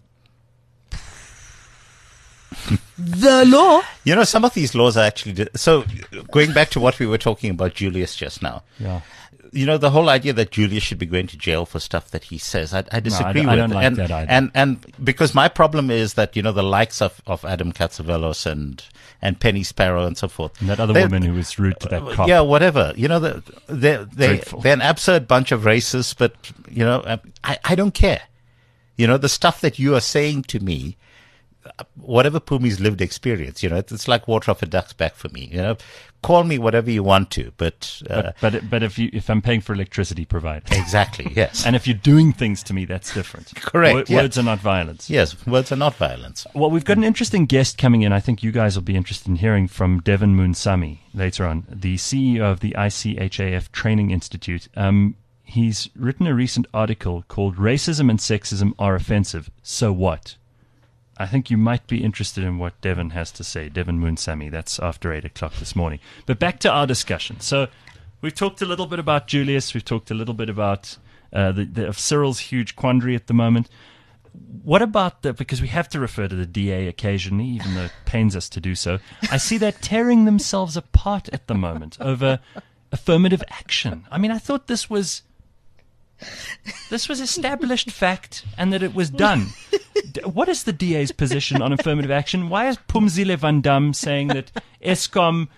The law. You know, some of these laws are actually di- so. Going back to what we were talking about, Julius just now. Yeah. You know, the whole idea that Julius should be going to jail for stuff that he says, I, I disagree I with. don't like and, that either. And and because my problem is that you know the likes of, of Adam Katsavelos and and Penny Sparrow and so forth. And that other they- woman who was rude to that cop. Yeah, whatever. You know, the, they they Dreadful. they're an absurd bunch of racists, but you know, um, I I don't care. You know, the stuff that you are saying to me, whatever Pumi's lived experience, you know, it's, it's like water off a duck's back for me. You know, call me whatever you want to, but, uh, But but but if you if I'm paying for electricity, provide. exactly, yes, And if you're doing things to me, that's different. Correct, Wo- yeah. Words are not violence. yes, words are not violence. Well, we've got an interesting guest coming in. I think you guys will be interested in hearing from Devin Munsami later on, the C E O of the I C H A F Training Institute. Um, he's written a recent article called "Racism and Sexism Are Offensive. So What?" I think you might be interested in what Devin has to say. Devin Munsami, that's after eight o'clock this morning. But back to our discussion. So we've talked a little bit about Julius. We've talked a little bit about uh, the, the, of Cyril's huge quandary at the moment. What about the, because we have to refer to the D A occasionally, even though it pains us to do so. I see they're tearing themselves apart at the moment over affirmative action. I mean, I thought this was, this was established fact and that it was done. D- What is the D A's position on affirmative action? Why is Pumzile van Dam saying that Eskom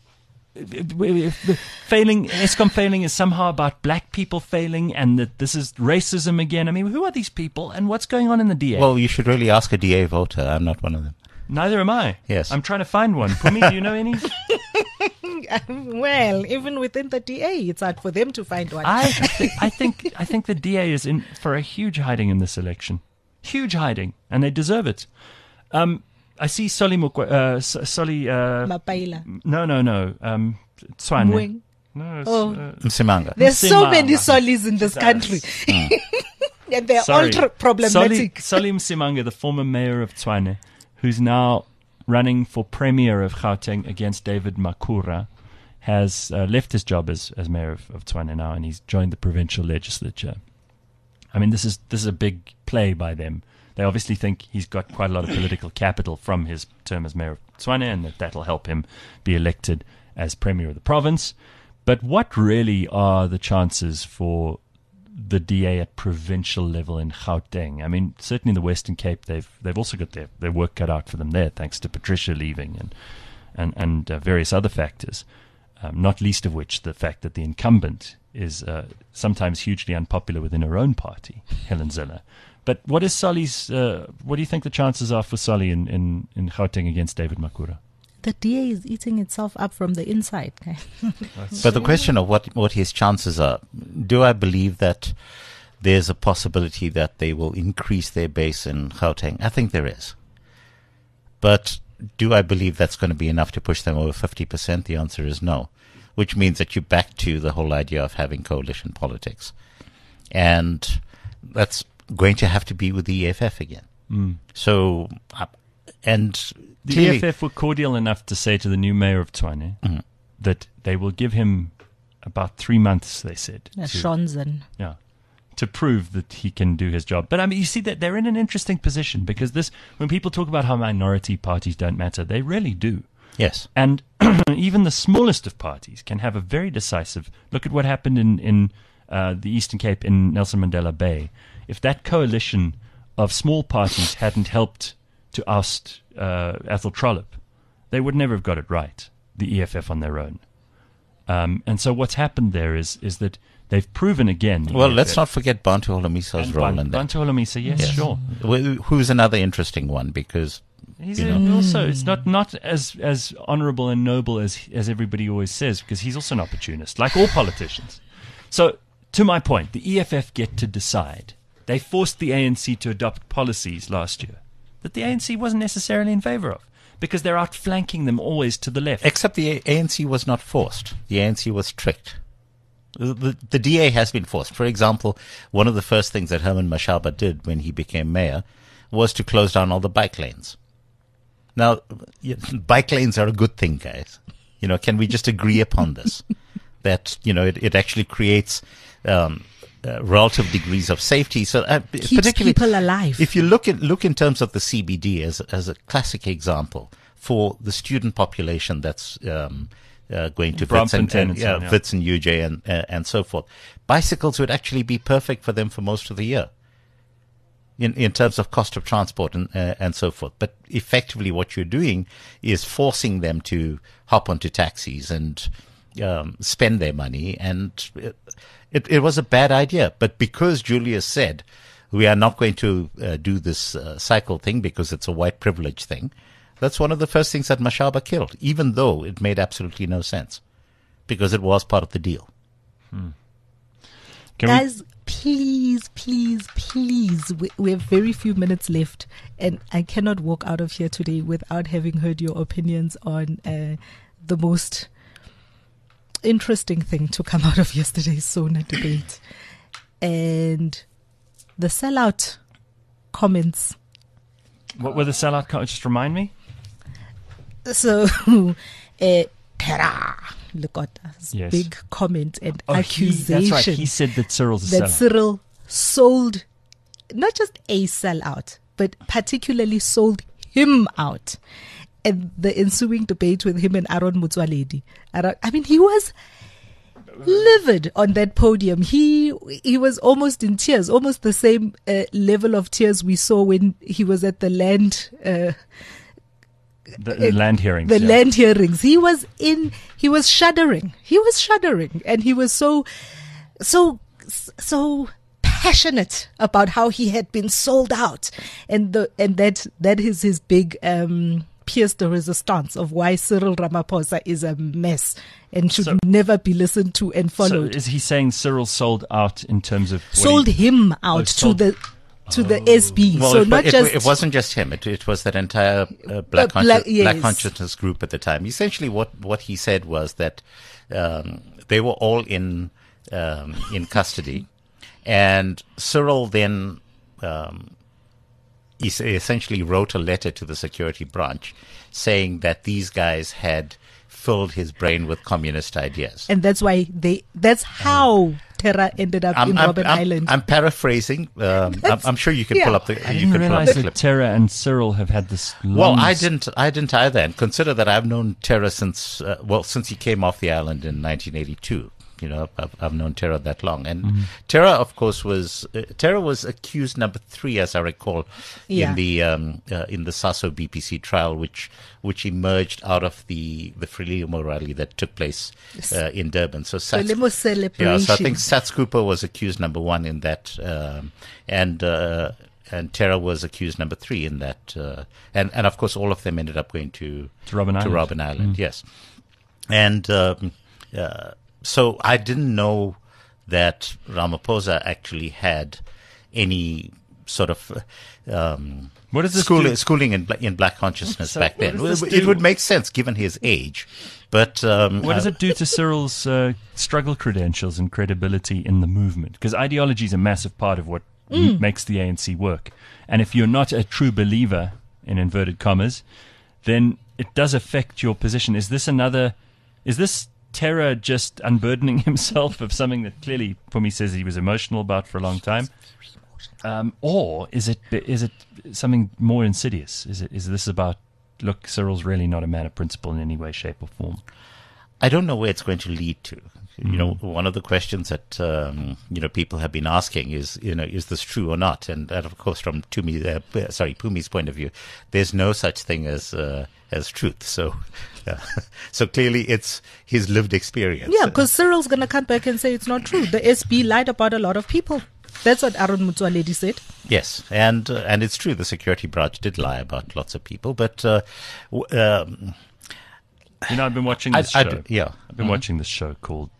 failing, Eskom failing is somehow about black people failing and that this is racism again? I mean, who are these people and what's going on in the D A? Well, you should really ask a D A voter. I'm not one of them. Neither am I. Yes. I'm trying to find one. Pumi, do you know any? Well, even within the D A, it's hard for them to find one. I, th- I think I think the D A is in for a huge hiding in this election. Huge hiding, and they deserve it. Um, I see Soli Mukwa, uh, S- Soli. Uh, Mapaila. no, no, no. Um, Tswane. Mweng. No, it's, Oh. uh, Msimanga. There's so Msimanga. many solis in this Yes. country. And they're sorry. all tr- problematic. Soli, Soli Msimanga, the former mayor of Tswane, who's now running for premier of Gauteng against David Makura, has uh, left his job as, as mayor of, of Tswane now, and he's joined the provincial legislature. I mean, this is this is a big play by them. They obviously think he's got quite a lot of political capital from his term as mayor of Tswane, and that that'll help him be elected as premier of the province. But what really are the chances for the D A at provincial level in Gauteng? I mean, certainly in the Western Cape, they've they've also got their, their work cut out for them there, thanks to Patricia leaving and and and uh, various other factors. Um, not least of which the fact that the incumbent is uh, sometimes hugely unpopular within her own party, Helen Zille. But what is Soli's? Uh, what do you think the chances are for Soli in, in, in Gauteng against David Makura? The D A is eating itself up from the inside. But the question of what, what his chances are, do I believe that there's a possibility that they will increase their base in Gauteng? I think there is. But do I believe that's going to be enough to push them over fifty percent? The answer is no, which means that you're back to the whole idea of having coalition politics. And that's going to have to be with the E F F again. Mm. So, uh, and The clearly, E F F were cordial enough to say to the new mayor of Tshwane Mhm. that they will give him about three months, they said, Yeah, to, Shonzen. yeah, to prove that he can do his job. But I mean, you see that they're in an interesting position because this, when people talk about how minority parties don't matter, they really do. yes. And even the smallest of parties can have a very decisive look at what happened in, in uh, the Eastern Cape in Nelson Mandela Bay. If that coalition of small parties hadn't helped to oust uh, Athol Trollip, they would never have got it right, the E F F on their own. Um, and so what's happened there is is that they've proven again. the Well, E F F let's not forget Bantu Holomisa's and role Ban- in that. Bantu Holomisa, yes, Yes. sure. Wh- Who's another interesting one because He's you a- know. also it's not, not as as honourable and noble as as everybody always says because he's also an opportunist, like all politicians. So to my point, the E F F get to decide They forced the A N C to adopt policies last year that the A N C wasn't necessarily in favor of, because they're outflanking them always to the left. Except the A N C was not forced. The A N C was tricked. The, the, the D A has been forced. For example, one of the first things that Herman Mashaba did when he became mayor was to close down all the bike lanes. Now, bike lanes are a good thing, guys. You know, can we just agree upon this? That, you know, it, it actually creates um, uh, relative degrees of safety. So, uh, Keeps particularly people alive. If you look at look in terms of the C B D as as a classic example for the student population that's um, uh, going to Wits and, Braamfontein and, and so yeah, on, yeah. Wits and U J and uh, and so forth, bicycles would actually be perfect for them for most of the year. In, in terms of cost of transport and uh, and so forth. But effectively what you're doing is forcing them to hop onto taxis and um, spend their money. And it, it, it was a bad idea. But because Julius said, we are not going to uh, do this uh, cycle thing because it's a white privilege thing, that's one of the first things that Mashaba killed, even though it made absolutely no sense, because it was part of the deal. Hmm. Guys, please, please, please, we, we have very few minutes left, and I cannot walk out of here today without having heard your opinions on uh, the most interesting thing to come out of yesterday's SONA debate and the sellout comments. What were the sellout comments? Just remind me. So, uh, Terra Lekota's Yes. big comment and Oh, he, accusation that's right. He said that Cyril's a that sellout. Cyril sold not just a sellout, but particularly sold him out. And the ensuing debate with him and Aaron Motsoaledi. Aaron- I mean, he was livid on that podium. He he was almost in tears, almost the same uh, level of tears we saw when he was at the land. Uh, The, the land hearings. the yeah. land hearings. He was in, he was shuddering. He was shuddering. And he was so, so, so passionate about how he had been sold out. And the, and that, that is his big, um, pièce de resistance of why Cyril Ramaphosa is a mess and should So- never be listened to and So followed. is he saying Cyril sold out in terms of what sold he, him out Oh, to sold- the, to the S B. Well, so it, not it, just, it wasn't just him. It, it was that entire uh, black, Uh, black- consci- yes. black consciousness group at the time. Essentially, what, what he said was that um, they were all in um, in custody, and Cyril then um, es- essentially wrote a letter to the security branch saying that these guys had filled his brain with communist ideas. and that's why they, that's how Terra ended up in Robben I'm, Island. I'm paraphrasing. Um, I'm, I'm sure you can pull yeah. up the. I you didn't can pull up realize the that clip. Terra and Cyril have had this long... Well, I didn't. I didn't either. And consider that I've known Terra since uh, well, since he came off the island in nineteen eighty-two. You know, I've, I've known Terra that long, and Mm-hmm. Terra, of course, was uh, Terra was accused number three, as I recall, Yeah. in the um, uh, in the SASO B P C trial, which which emerged out of the the Frelimo rally that took place uh, in Durban. So Sats, Frelimo celebration. yeah, so I think Sats Cooper was accused number one in that, um, and uh, and Terra was accused number three in that, uh, and and of course all of them ended up going to To Robben to Island. Robben Island, yes, and um, uh, so I didn't know that Ramaphosa actually had any sort of um, What does this school, do? schooling in, bla- in black consciousness So back what then. does this It do? would make sense given his age, but um, What does uh, it do to Cyril's uh, struggle credentials and credibility in the movement? Because ideology is a massive part of what m- makes the A N C work. And if you're not a true believer, in inverted commas, then it does affect your position. Is this another, is this Terra just unburdening himself of something that clearly Pumi says he was emotional about for a long time? Um, or is it is it something more insidious? Is it is this about, look, Cyril's really not a man of principle in any way, shape, or form? I don't know where it's going to lead to. You know, one of the questions that um, you know people have been asking is, you know, is this true or not? And, and of course, from Tumi, uh, sorry, Pumi's point of view, there's no such thing as uh, as truth. So, uh, so clearly, it's his lived experience. Yeah, because Cyril's going to come back and say it's not true. The S B lied about a lot of people. That's what Aaron Motsoaledi said. Yes, and uh, and it's true. The security branch did lie about lots of people, but uh, w- um, You know, I've been watching I, this I show. d- yeah, I've been watching this show called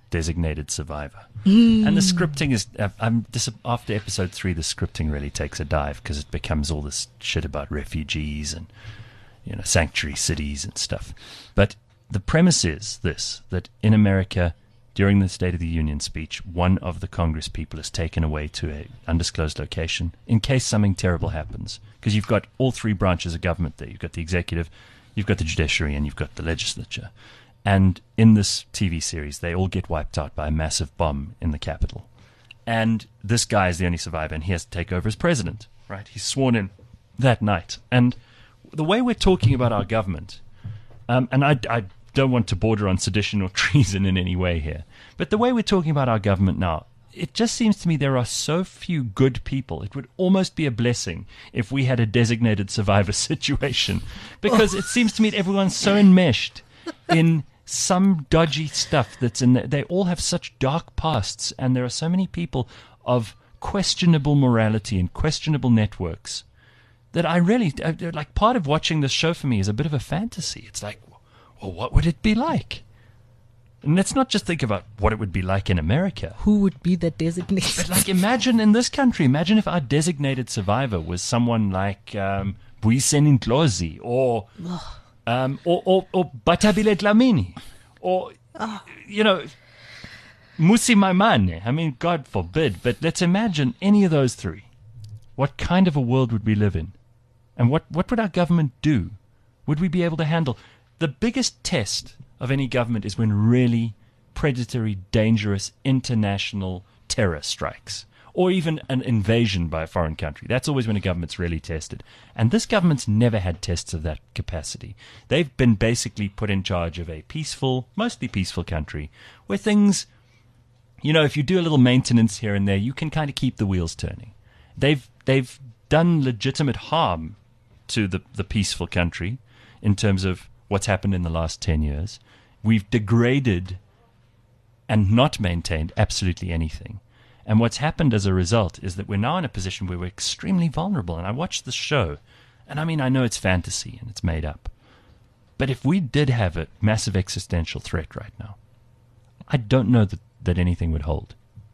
designated survivor. Mm. And the scripting is, uh, I'm dis- after episode three, the scripting really takes a dive because it becomes all this shit about refugees and, you know, sanctuary cities and stuff. But the premise is this, that in America, during the State of the Union speech, one of the Congress people is taken away to an undisclosed location in case something terrible happens. Because you've got all three branches of government there. You've got the executive, you've got the judiciary, and you've got the legislature. And in this T V series, they all get wiped out by a massive bomb in the Capitol. And this guy is the only survivor, and he has to take over as president, right? He's sworn in that night. And the way we're talking about our government, um, and I, I don't want to border on sedition or treason in any way here, but the way we're talking about our government now, it just seems to me there are so few good people. It would almost be a blessing if we had a designated survivor situation, because it seems to me that everyone's so enmeshed in some dodgy stuff that's in there. They all have such dark pasts, and there are so many people of questionable morality and questionable networks that I really, like, part of watching this show for me is a bit of a fantasy. It's like, well, what would it be like? And let's not just think about what it would be like in America. Who would be the designated? But like, imagine in this country, imagine if our designated survivor was someone like um, Buyiseni Ndlozi or, um, or, or, or Batabile Dlamini or, oh. you know, Musi Maimane. I mean, God forbid, but let's imagine any of those three. What kind of a world would we live in? And what, what would our government do? Would we be able to handle? The biggest test of any government is when really predatory, dangerous, international terror strikes, or even an invasion by a foreign country. That's always when a government's really tested. And this government's never had tests of that capacity. They've been basically put in charge of a peaceful, mostly peaceful country, where things, you know, if you do a little maintenance here and there, you can kind of keep the wheels turning. They've they've done legitimate harm to the, the peaceful country in terms of what's happened in the last ten years. We've degraded and not maintained absolutely anything. And what's happened as a result is that we're now in a position where we're extremely vulnerable. And I watched the show, and I mean, I know it's fantasy and it's made up. But if we did have a massive existential threat right now, I don't know that, that anything would hold.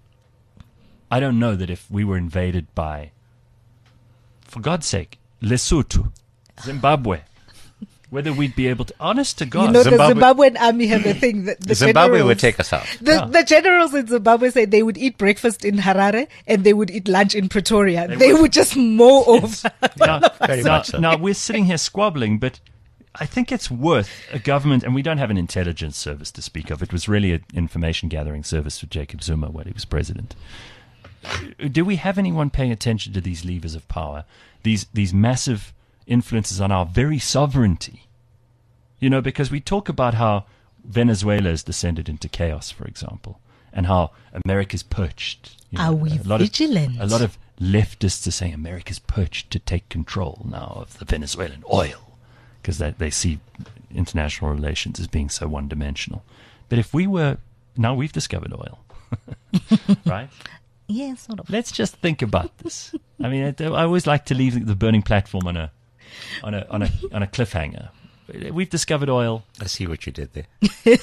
I don't know that if we were invaded by, for God's sake, Lesotho, Zimbabwe, whether we'd be able to, honest to God. You know, Zimbabwe, the Zimbabwean army have a thing. That the Zimbabwe would take us out. The, Yeah. the generals in Zimbabwe said they would eat breakfast in Harare and they would eat lunch in Pretoria. They They, would. would. just mow over. Now, Very now, much so. now, we're sitting here squabbling, but I think it's worth a government, and we don't have an intelligence service to speak of. It was really an information gathering service for Jacob Zuma when he was president. Do we have anyone paying attention to these levers of power, these these massive influences on our very sovereignty? You know, because we talk about how Venezuela has descended into chaos, for example, and how America's perched. You know, Are we a lot vigilant? Of, a lot of leftists are saying America's perched to take control now of the Venezuelan oil, because they, they see international relations as being so one-dimensional. But if we were, now we've discovered oil, right? Yeah, sort of. Let's just think about this. I mean, I, I always like to leave the burning platform on a, on a, on a, on a cliffhanger. We've discovered oil. I see what you did there.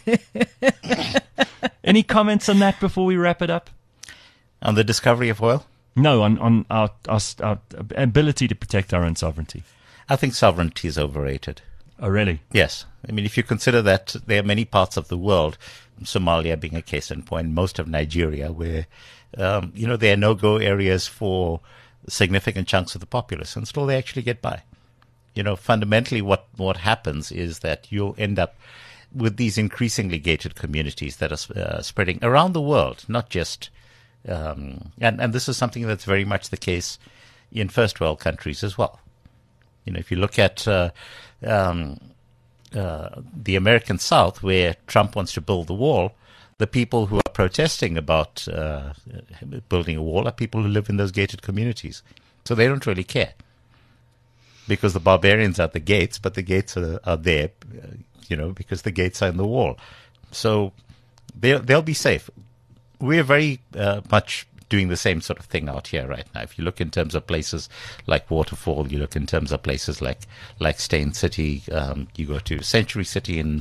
Any comments on that before we wrap it up? On the discovery of oil? No, on, on our, our, our ability to protect our own sovereignty. I think sovereignty is overrated. Oh, really? Yes. I mean, if you consider that there are many parts of the world, Somalia being a case in point, most of Nigeria, where, um, you know, there are no-go areas for significant chunks of the populace, and still they actually get by. You know, fundamentally what, what happens is that you'll end up with these increasingly gated communities that are uh, spreading around the world, not just, um, and, and this is something that's very much the case in first world countries as well. You know, if you look at uh, um, uh, the American South, where Trump wants to build the wall, the people who are protesting about uh, building a wall are people who live in those gated communities. So they don't really care, because the barbarians are at the gates, but the gates are, are there, uh, you know, because the gates are in the wall. So they'll, they'll be safe. We're very uh, much doing the same sort of thing out here right now. If you look in terms of places like Waterfall, you look in terms of places like like Stain City, um, you go to Century City in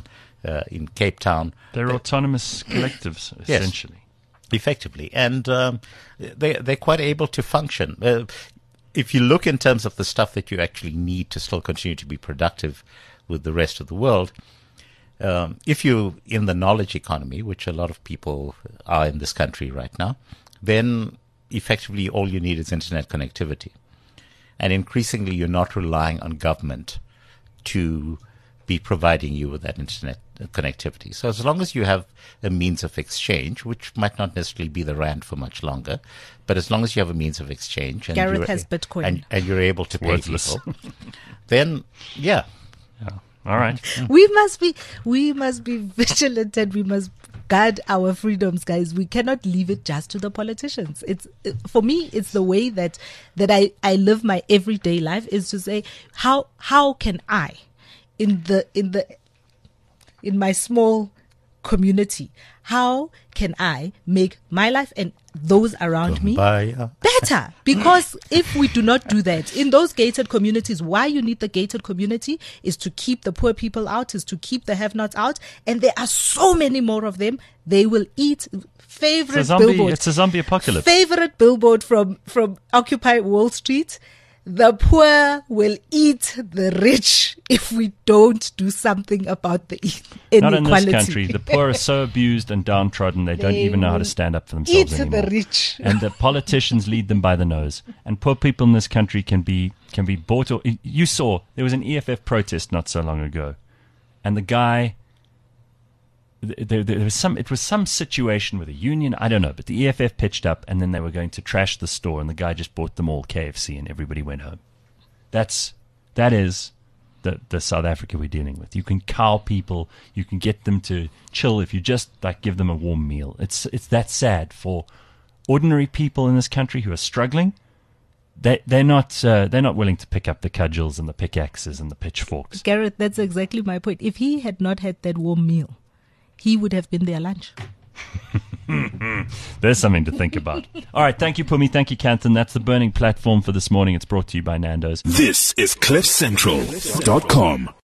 uh, in Cape Town. They're autonomous collectives, essentially. Effectively, and um, they they're quite able to function. Uh, if you look in terms of the stuff that you actually need to still continue to be productive with the rest of the world, um, if you're in the knowledge economy, which a lot of people are in this country right now, then effectively all you need is internet connectivity, and increasingly you're not relying on government to be providing you with that internet connectivity. So as long as you have a means of exchange, which might not necessarily be the rand for much longer, but as long as you have a means of exchange and, Gareth you're, has Bitcoin. and, and you're able to pay Worthless. people, then yeah. Yeah. All right. We must be we must be vigilant, and we must guard our freedoms, guys. We cannot leave it just to the politicians. It's for me, it's the way that that I, I live my everyday life, is to say, how how can I in the in the in my small community, how can I make my life and those around me Kumbaya. better? Because if we do not do that in those gated communities, why you need the gated community is to keep the poor people out, is to keep the have-nots out, and there are so many more of them. They will eat. Favorite It's a zombie, billboard. it's a zombie apocalypse. Favorite billboard from from Occupy Wall Street. The poor will eat the rich if we don't do something about the e- inequality. Not in this country. The poor are so abused and downtrodden, they, don't They even know how to will stand up for themselves eat anymore. the rich. And the politicians lead them by the nose. And poor people in this country can be can be bought. Or, you saw there was an E F F protest not so long ago, and the guy. There, there was some. It was some situation with a union. I don't know, but the E F F pitched up, and then they were going to trash the store, and the guy just bought them all K F C, and everybody went home. That's that is the the South Africa we're dealing with. You can cow people, you can get them to chill if you just like give them a warm meal. It's it's that sad for ordinary people in this country who are struggling. They they're not uh, they're not willing to pick up the cudgels and the pickaxes and the pitchforks. Gareth, that's exactly my point. If he had not had that warm meal, he would have been their lunch. There's something to think about. All right, thank you, Pumi. Thank you, Kanthan. That's the Burning Platform for this morning. It's brought to you by Nando's. This is cliff central dot com.